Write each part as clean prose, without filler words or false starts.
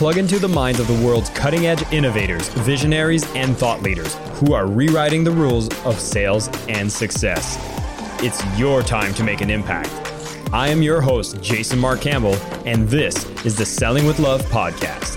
plug into the minds of the world's cutting-edge innovators, visionaries, and thought leaders who are rewriting the rules of sales and success. It's your time to make an impact. I am your host, Jason Mark Campbell, and this is the Selling with Love podcast.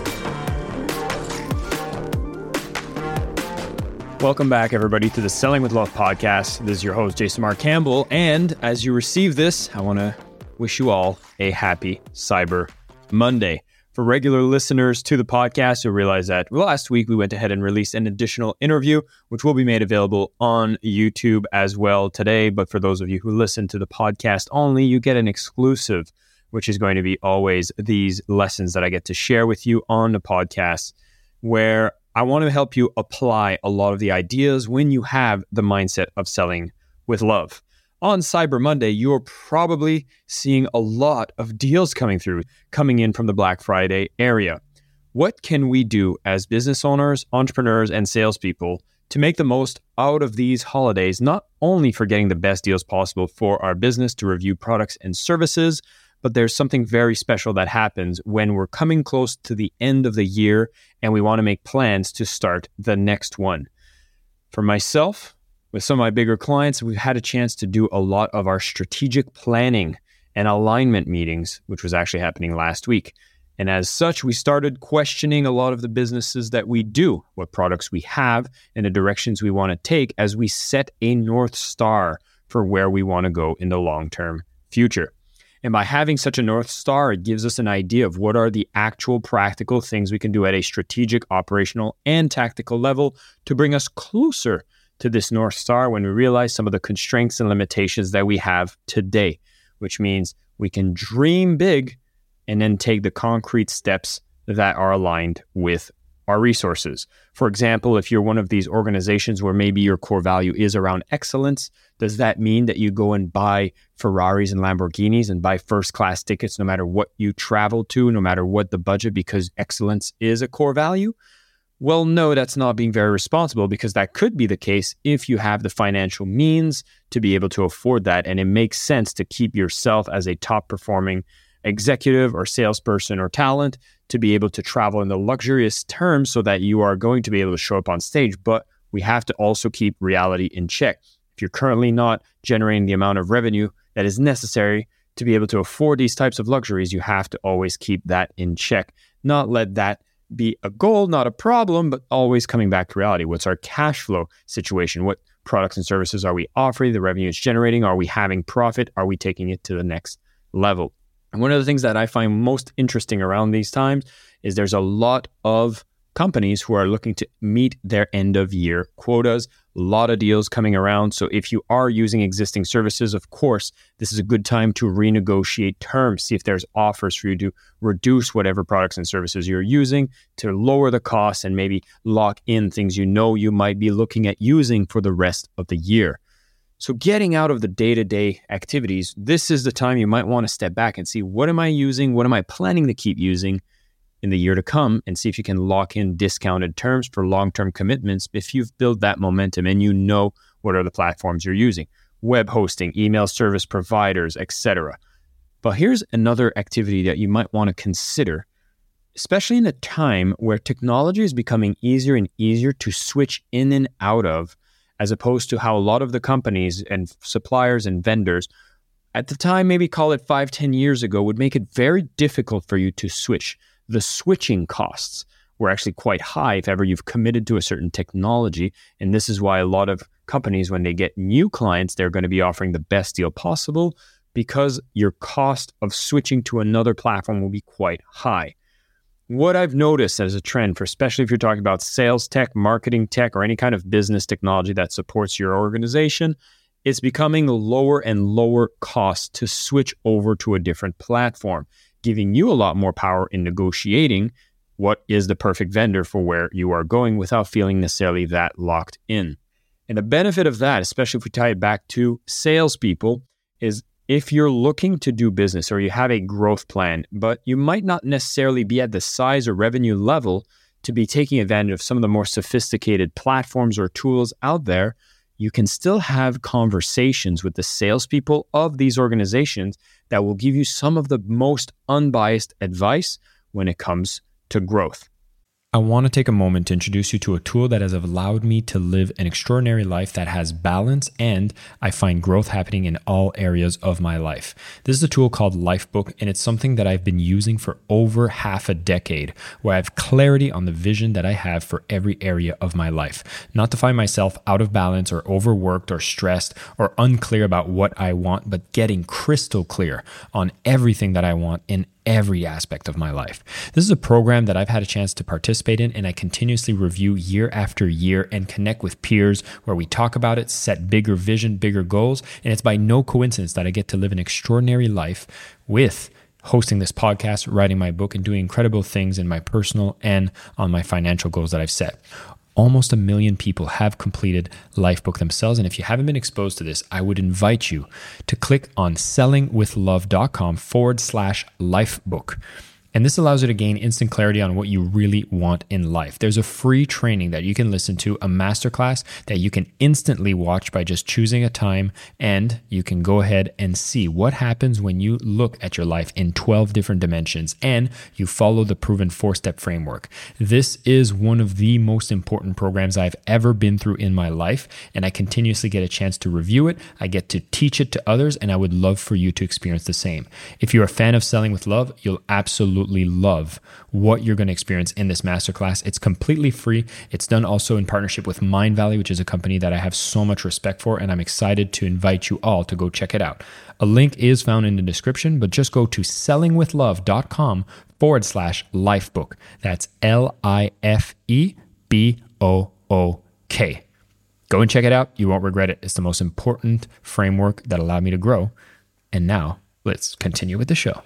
Welcome back, everybody, to the Selling with Love podcast. This is your host, Jason Mark Campbell, and as you receive this, I want to wish you all a happy Cyber Monday. For regular listeners to the podcast, you'll realize that last week we went ahead and released an additional interview, which will be made available on YouTube as well today. But for those of you who listen to the podcast only, you get an exclusive, which is going to be always these lessons that I get to share with you on the podcast, where I want to help you apply a lot of the ideas when you have the mindset of selling with love. On Cyber Monday, you're probably seeing a lot of deals coming in from the Black Friday area. What can we do as business owners, entrepreneurs, and salespeople to make the most out of these holidays, not only for getting the best deals possible for our business to review products and services, but there's something very special that happens when we're coming close to the end of the year and we want to make plans to start the next one. For myself, with some of my bigger clients, we've had a chance to do a lot of our strategic planning and alignment meetings, which was actually happening last week. And as such, we started questioning a lot of the businesses that we do, what products we have, and the directions we want to take as we set a North Star for where we want to go in the long-term future. And by having such a North Star, it gives us an idea of what are the actual practical things we can do at a strategic, operational, and tactical level to bring us closer to this North Star when we realize some of the constraints and limitations that we have today, which means we can dream big and then take the concrete steps that are aligned with our resources. For example, if you're one of these organizations where maybe your core value is around excellence, does that mean that you go and buy Ferraris and Lamborghinis and buy first-class tickets no matter what you travel to, no matter what the budget, because excellence is a core value? Well, no, that's not being very responsible, because that could be the case if you have the financial means to be able to afford that. And it makes sense to keep yourself as a top performing executive or salesperson or talent to be able to travel in the luxurious terms so that you are going to be able to show up on stage. But we have to also keep reality in check. If you're currently not generating the amount of revenue that is necessary to be able to afford these types of luxuries, you have to always keep that in check. Not let that be a goal, not a problem, but always coming back to reality. What's our cash flow situation? What products and services are we offering? The revenue it's generating? Are we having profit? Are we taking it to the next level? And one of the things that I find most interesting around these times is there's a lot of companies who are looking to meet their end of year quotas, a lot of deals coming around. So if you are using existing services, of course, this is a good time to renegotiate terms, see if there's offers for you to reduce whatever products and services you're using to lower the costs and maybe lock in things you know you might be looking at using for the rest of the year. So getting out of the day-to-day activities, this is the time you might want to step back and see, what am I using? What am I planning to keep using in the year to come, and see if you can lock in discounted terms for long-term commitments if you've built that momentum and you know what are the platforms you're using, web hosting, email service providers, etc. But here's another activity that you might want to consider, especially in a time where technology is becoming easier and easier to switch in and out of, as opposed to how a lot of the companies and suppliers and vendors at the time, maybe call it 5-10 years ago, would make it very difficult for you to switch. The switching costs were actually quite high if ever you've committed to a certain technology. And this is why a lot of companies, when they get new clients, they're going to be offering the best deal possible, because your cost of switching to another platform will be quite high. What I've noticed as a trend, for especially if you're talking about sales tech, marketing tech, or any kind of business technology that supports your organization, it's becoming lower and lower cost to switch over to a different platform, giving you a lot more power in negotiating what is the perfect vendor for where you are going without feeling necessarily that locked in. And the benefit of that, especially if we tie it back to salespeople, is if you're looking to do business or you have a growth plan, but you might not necessarily be at the size or revenue level to be taking advantage of some of the more sophisticated platforms or tools out there, you can still have conversations with the salespeople of these organizations that will give you some of the most unbiased advice when it comes to growth. I want to take a moment to introduce you to a tool that has allowed me to live an extraordinary life that has balance, and I find growth happening in all areas of my life. This is a tool called Lifebook, and it's something that I've been using for over half a decade, where I have clarity on the vision that I have for every area of my life. Not to find myself out of balance or overworked or stressed or unclear about what I want, but getting crystal clear on everything that I want in every aspect of my life. This is a program that I've had a chance to participate in, and I continuously review year after year and connect with peers where we talk about it, set bigger vision, bigger goals. And it's by no coincidence that I get to live an extraordinary life with hosting this podcast, writing my book, and doing incredible things in my personal and on my financial goals that I've set. Almost 1 million people have completed Lifebook themselves. And if you haven't been exposed to this, I would invite you to click on sellingwithlove.com/lifebook. And this allows you to gain instant clarity on what you really want in life. There's a free training that you can listen to, a masterclass that you can instantly watch by just choosing a time, and you can go ahead and see what happens when you look at your life in 12 different dimensions and you follow the proven 4-step framework. This is one of the most important programs I've ever been through in my life, and I continuously get a chance to review it. I get to teach it to others, and I would love for you to experience the same. If you're a fan of Selling with Love, you'll absolutely love what you're going to experience in this masterclass. It's completely free. It's done also in partnership with Mindvalley, which is a company that I have so much respect for, and I'm excited to invite you all to go check it out. A link is found in the description, but just go to sellingwithlove.com/lifebook. That's LIFEBOOK. Go and check it out. You won't regret it. It's the most important framework that allowed me to grow. And now let's continue with the show.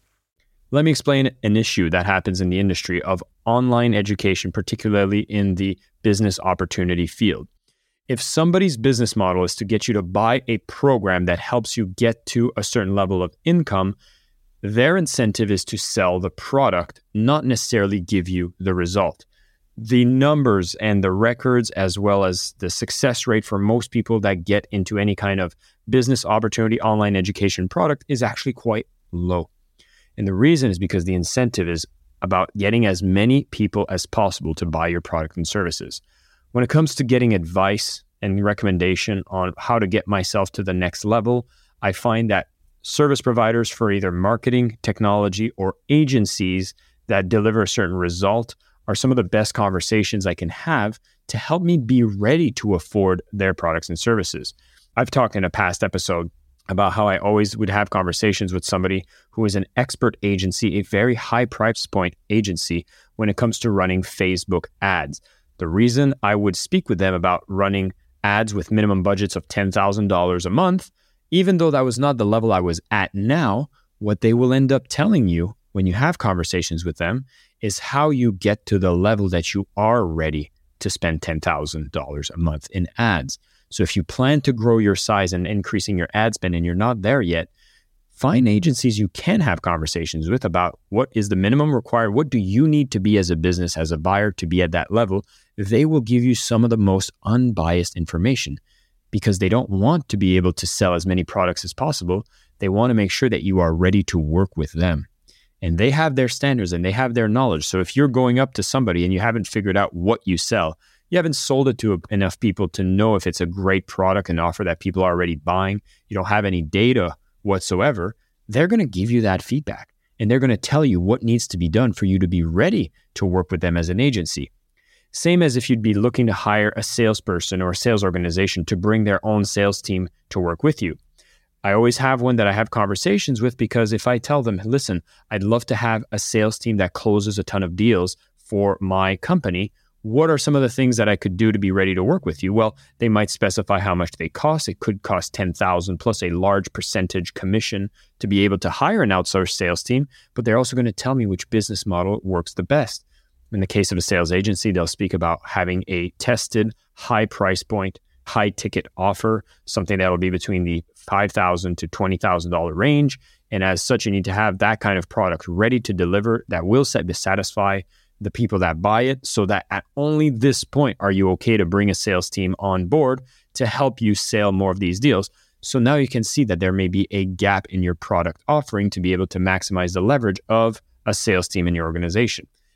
Let me explain an issue that happens in the industry of online education, particularly in the business opportunity field. If somebody's business model is to get you to buy a program that helps you get to a certain level of income, their incentive is to sell the product, not necessarily give you the result. The numbers and the records, as well as the success rate for most people that get into any kind of business opportunity online education product, is actually quite low. And the reason is because the incentive is about getting as many people as possible to buy your product and services. When it comes to getting advice and recommendation on how to get myself to the next level, I find that service providers for either marketing, technology, or agencies that deliver a certain result are some of the best conversations I can have to help me be ready to afford their products and services. I've talked in a past episode about how I always would have conversations with somebody who is an expert agency, a very high price point agency when it comes to running Facebook ads. The reason I would speak with them about running ads with minimum budgets of $10,000 a month, even though that was not the level I was at now, what they will end up telling you when you have conversations with them is how you get to the level that you are ready to spend $10,000 a month in ads. So if you plan to grow your size and increasing your ad spend and you're not there yet, find agencies you can have conversations with about what is the minimum required, what do you need to be as a business, as a buyer to be at that level. They will give you some of the most unbiased information because they don't want to be able to sell as many products as possible. They want to make sure that you are ready to work with them. And they have their standards and they have their knowledge. So if you're going up to somebody and you haven't figured out what you sell, you haven't sold it to enough people to know if it's a great product and offer that people are already buying, you don't have any data whatsoever, they're going to give you that feedback. And they're going to tell you what needs to be done for you to be ready to work with them as an agency. Same as if you'd be looking to hire a salesperson or a sales organization to bring their own sales team to work with you. I always have one that I have conversations with because if I tell them, listen, I'd love to have a sales team that closes a ton of deals for my company, what are some of the things that I could do to be ready to work with you? Well, they might specify how much they cost. It could cost $10,000 plus a large percentage commission to be able to hire an outsourced sales team, but they're also going to tell me which business model works the best. In the case of a sales agency, they'll speak about having a tested, high price point, high ticket offer, something that'll be between the $5,000 to $20,000 range. And as such, you need to have that kind of product ready to deliver that will satisfy the people that buy it, so that at only this point are you okay to bring a sales team on board to help you sell more of these deals. So now you can see that there may be a gap in your product offering to be able to maximize the leverage of a sales team in your organization.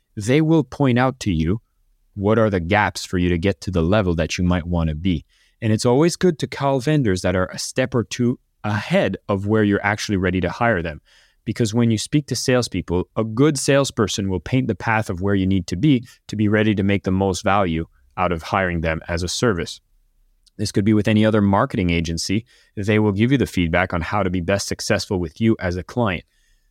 they will point out to you what are the gaps for you to get to the level that you might want to be. And it's always good to call vendors that are a step or two ahead of where you're actually ready to hire them. Because when you speak to salespeople, a good salesperson will paint the path of where you need to be ready to make the most value out of hiring them as a service. This could be with any other marketing agency. They will give you the feedback on how to be best successful with you as a client.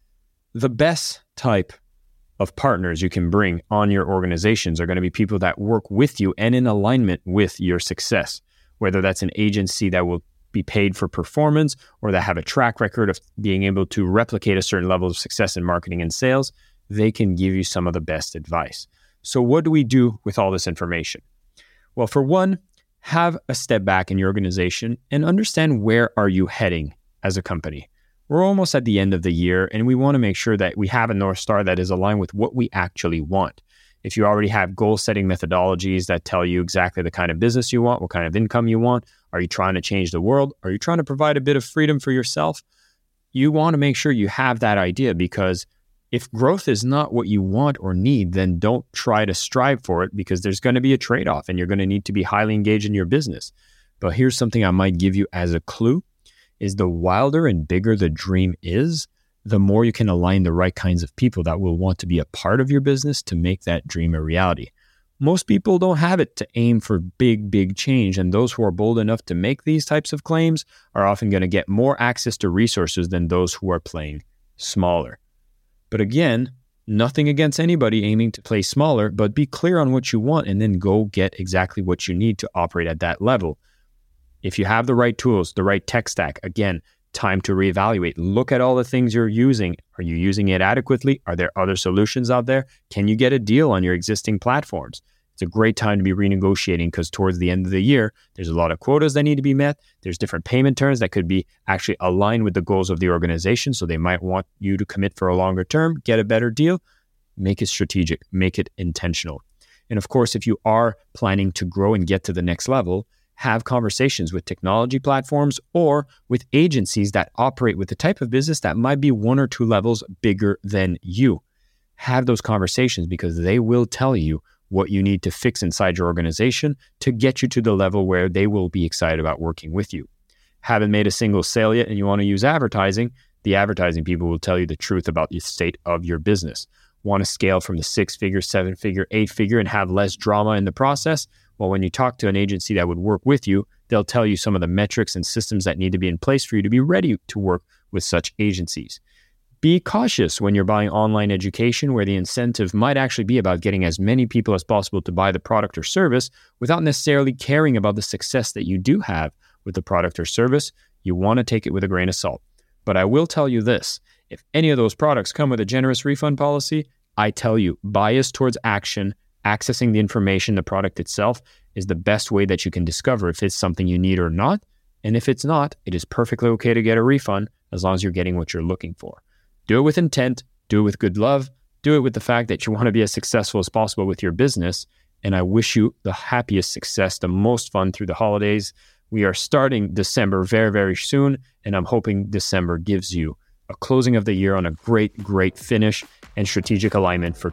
The best type of partners you can bring on your organizations are going to be people that work with you and in alignment with your success, whether that's an agency that will be paid for performance or that have a track record of being able to replicate a certain level of success in marketing and sales. They can give you some of the best advice. So what do we do with all this information? Well, for one, have a step back in your organization and understand where are you heading as a company. We're almost at the end of the year, and we want to make sure that we have a North Star that is aligned with what we actually want. If you already have goal-setting methodologies that tell you exactly the kind of business you want, what kind of income you want, are you trying to change the world? Are you trying to provide a bit of freedom for yourself? You want to make sure you have that idea, because if growth is not what you want or need, then don't try to strive for it, because there's going to be a trade-off and you're going to need to be highly engaged in your business. But here's something I might give you as a clue, is the wilder and bigger the dream is, the more you can align the right kinds of people that will want to be a part of your business to make that dream a reality. Most people don't have it to aim for big change, and those who are bold enough to make these types of claims are often going to get more access to resources than those who are playing smaller. But again, nothing against anybody aiming to play smaller, but be clear on what you want and then go get exactly what you need to operate at that level. If you have the right tools, the right tech stack, again, time to reevaluate. Look at all the things you're using. Are you using it adequately? Are there other solutions out there? Can you get a deal on your existing platforms? It's a great time to be renegotiating, because towards the end of the year, there's a lot of quotas that need to be met. There's different payment terms that could be actually aligned with the goals of the organization. So they might want you to commit for a longer term, get a better deal. Make it strategic, make it intentional. And of course, if you are planning to grow and get to the next level, have conversations with technology platforms or with agencies that operate with the type of business that might be 1 or 2 levels bigger than you. Have those conversations, because they will tell you what you need to fix inside your organization to get you to the level where they will be excited about working with you. Haven't made a single sale yet and you want to use advertising, the advertising people will tell you the truth about the state of your business. Want to scale from the 6-figure, 7-figure, 8-figure and have less drama in the process? Well, when you talk to an agency that would work with you, they'll tell you some of the metrics and systems that need to be in place for you to be ready to work with such agencies. Be cautious when you're buying online education, where the incentive might actually be about getting as many people as possible to buy the product or service without necessarily caring about the success that you do have with the product or service. You want to take it with a grain of salt. But I will tell you this, if any of those products come with a generous refund policy, I tell you, bias towards action, accessing the information, the product itself, is the best way that you can discover if it's something you need or not. And if it's not, it is perfectly okay to get a refund as long as you're getting what you're looking for. Do it with intent, do it with good love, do it with the fact that you want to be as successful as possible with your business. And I wish you the happiest success, the most fun through the holidays. We are starting December very, very soon, and I'm hoping December gives you a closing of the year on a great finish and strategic alignment for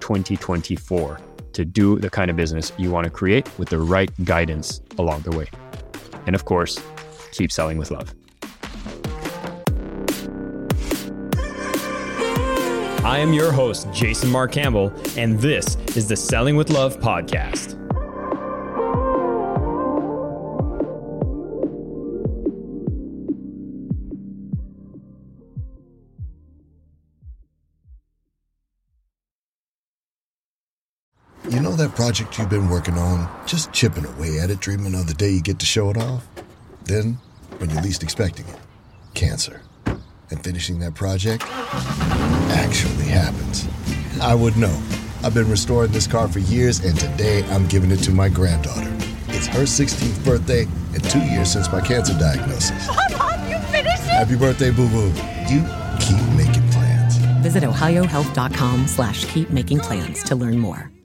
2024 to do the kind of business you want to create with the right guidance along the way. And of course, keep selling with love. I am your host, Jason Mark Campbell, and this is the Selling with Love podcast. You know that project you've been working on, just chipping away at it, dreaming of the day you get to show it off? Then, when you're least expecting it, cancer. And finishing that project actually happens. I would know. I've been restoring this car for years, and today I'm giving it to my granddaughter. It's her 16th birthday and 2 years since my cancer diagnosis. Mom, you finished it? Happy birthday, boo-boo. You keep making plans. Visit ohiohealth.com/keepmakingplans to learn more.